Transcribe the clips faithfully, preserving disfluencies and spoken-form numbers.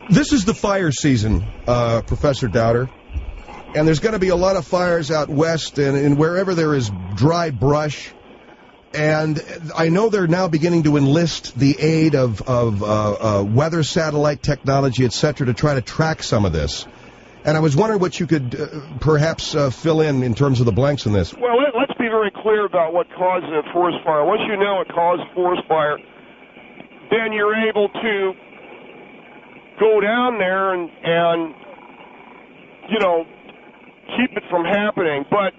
This is the fire season, uh, Professor Dowder. And there's going to be a lot of fires out west and, and wherever there is dry brush. And I know they're now beginning to enlist the aid of, of uh, uh, weather satellite technology, et cetera, to try to track some of this. And I was wondering what you could uh, perhaps uh, fill in in terms of the blanks in this. Well, let, let's be very clear about what causes a forest fire. Once you know what causes a forest fire, then you're able to go down there and, and you know, keep it from happening. But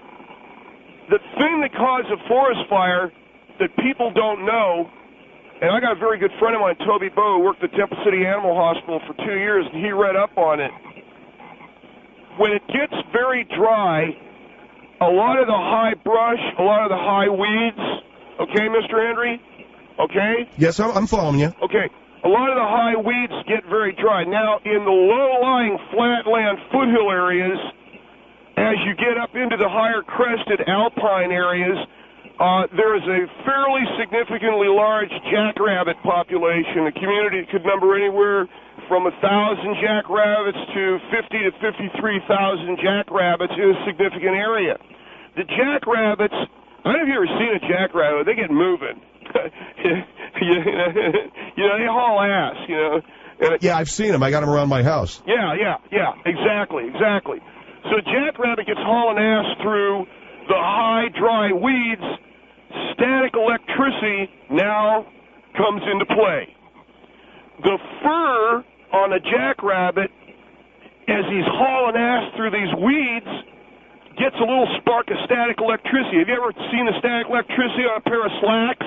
the thing that causes a forest fire that people don't know, and I got a very good friend of mine, Toby Bowe, who worked at Temple City Animal Hospital for two years, and he read up on it. When it gets very dry, a lot of the high brush, a lot of the high weeds, okay, Mister Henry? Okay? Yes, I'm, I'm following you. Okay. A lot of the high weeds get very dry. Now, in the low-lying flatland foothill areas, as you get up into the higher crested alpine areas, uh, there is a fairly significantly large jackrabbit population. A community that could number anywhere from one thousand jackrabbits to fifty to fifty-three thousand jackrabbits in a significant area. The jackrabbits, I don't know if you've ever seen a jackrabbit. They get moving. you, know, you know, they haul ass, you know. And it, yeah, I've seen them. I got them around my house. Yeah, yeah, yeah, exactly, exactly. So jackrabbit gets hauling ass through the high, dry weeds. Static electricity now comes into play. The fur on a jackrabbit, as he's hauling ass through these weeds, gets a little spark of static electricity. Have you ever seen the static electricity on a pair of slacks?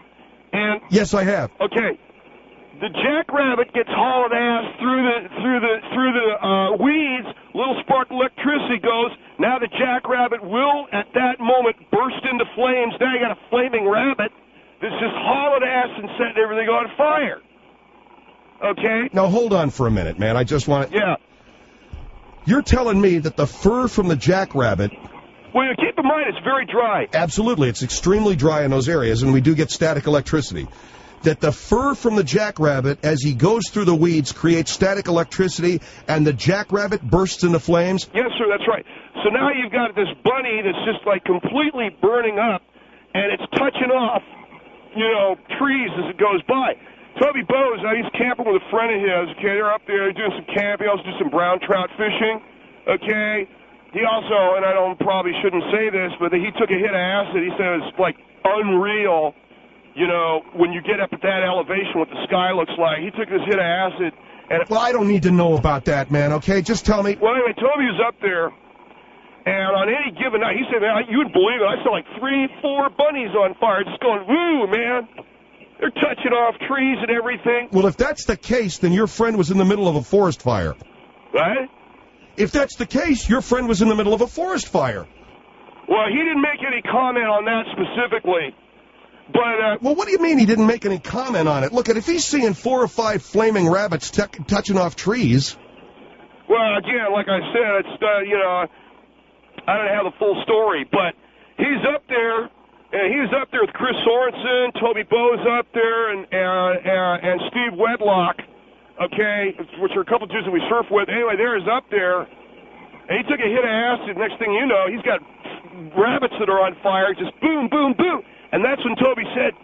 And yes, I have. Okay. The jackrabbit gets hauling ass through the through the through the uh, weeds. Little spark of electricity goes. Now the jackrabbit will, at that moment, burst into flames. Now you got a flaming rabbit that's just hauling ass and setting everything on fire. Okay. Now hold on for a minute, man. I just want to. Yeah. You're telling me that the fur from the jackrabbit. Well, keep in mind it's very dry. Absolutely, it's extremely dry in those areas, and we do get static electricity. That the fur from the jackrabbit, as he goes through the weeds, creates static electricity, and the jackrabbit bursts into flames? Yes, sir, that's right. So now you've got this bunny that's just like completely burning up, and it's touching off, you know, trees as it goes by. Toby Bowe, he's camping with a friend of his, okay, they're up there doing some camping, also do some brown trout fishing, okay. He also, and I don't probably shouldn't say this, but he took a hit of acid. He said it's like unreal. You know, when you get up at that elevation, what the sky looks like. He took this hit of acid. And well, I don't need to know about that, man, okay? Just tell me. Well, anyway, Toby was up there, and on any given night, he said, man, you wouldn't believe it. I saw like three, four bunnies on fire just going, woo, man. They're touching off trees and everything. Well, if that's the case, then your friend was in the middle of a forest fire. Right? If that's the case, your friend was in the middle of a forest fire. Well, he didn't make any comment on that specifically. But, uh, well, what do you mean he didn't make any comment on it? Look, if he's seeing four or five flaming rabbits t- touching off trees. Well, again, like I said, it's, uh, you know, I don't have the full story, but he's up there, and he was up there with Chris Sorensen, Toby Bowe's up there, and, uh, uh, and Steve Wedlock, okay, which are a couple of dudes that we surf with. Anyway, there is up there, and he took a hit of acid. Next thing you know, he's got rabbits that are on fire, just boom, boom, boom. And that's when Toby said,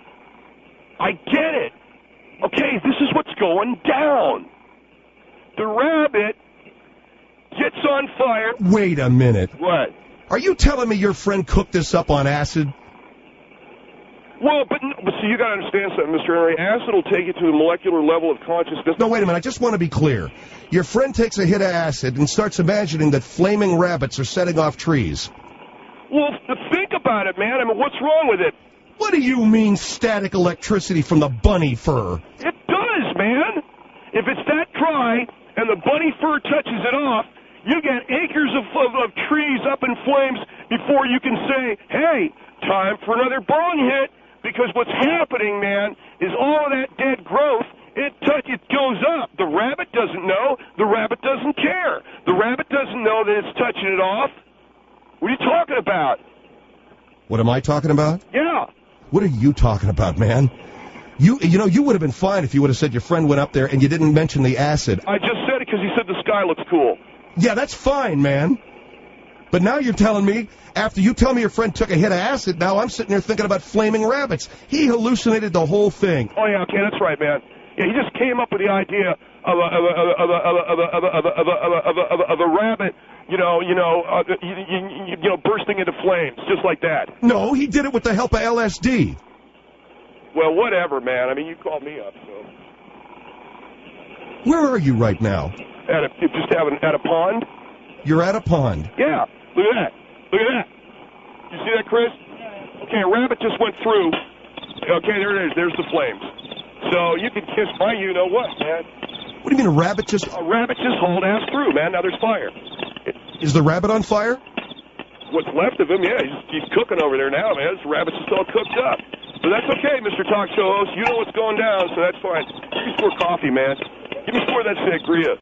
I get it. Okay, this is what's going down. The rabbit gets on fire. Wait a minute. What? Are you telling me your friend cooked this up on acid? Well, but, but see, you got to understand something, Mister Henry. Acid will take you to a molecular level of consciousness. No, wait a minute. I just want to be clear. Your friend takes a hit of acid and starts imagining that flaming rabbits are setting off trees. Well, think about it, man. I mean, what's wrong with it? What do you mean static electricity from the bunny fur? It does, man. If it's that dry and the bunny fur touches it off, you get acres of, of, of trees up in flames before you can say, hey, time for another bong hit. Because what's happening, man, is all of that dead growth, it touch, it goes up. The rabbit doesn't know. The rabbit doesn't care. The rabbit doesn't know that it's touching it off. What are you talking about? What am I talking about? Yeah. What are you talking about, man? You you know, you would have been fine if you would have said your friend went up there and you didn't mention the acid. I just said it because he said the sky looks cool. Yeah, that's fine, man. But now you're telling me, after you tell me your friend took a hit of acid, now I'm sitting there thinking about flaming rabbits. He hallucinated the whole thing. Oh, yeah, okay, that's right, man. Yeah, he just came up with the idea of a of a of a of a of a of a of a of a of a, of a, of a rabbit, you know, you know, uh, you, you, you know, bursting into flames, just like that. No, he did it with the help of L S D. Well, whatever, man. I mean, you called me up, so. Where are you right now? At a just having at a pond. You're at a pond. Yeah. Look at that. Look at that. You see that, Chris? Okay, a rabbit just went through. Okay, there it is. There's the flames. So you can kiss my you-know-what, man. What do you mean a rabbit just... A rabbit just hauled ass through, man. Now there's fire. It, is the rabbit on fire? What's left of him, yeah. He's, he's cooking over there now, man. This rabbit's just all cooked up. But that's okay, Mister Talk Show host. You know what's going down, so that's fine. Give me some more coffee, man. Give me some more of that sangria.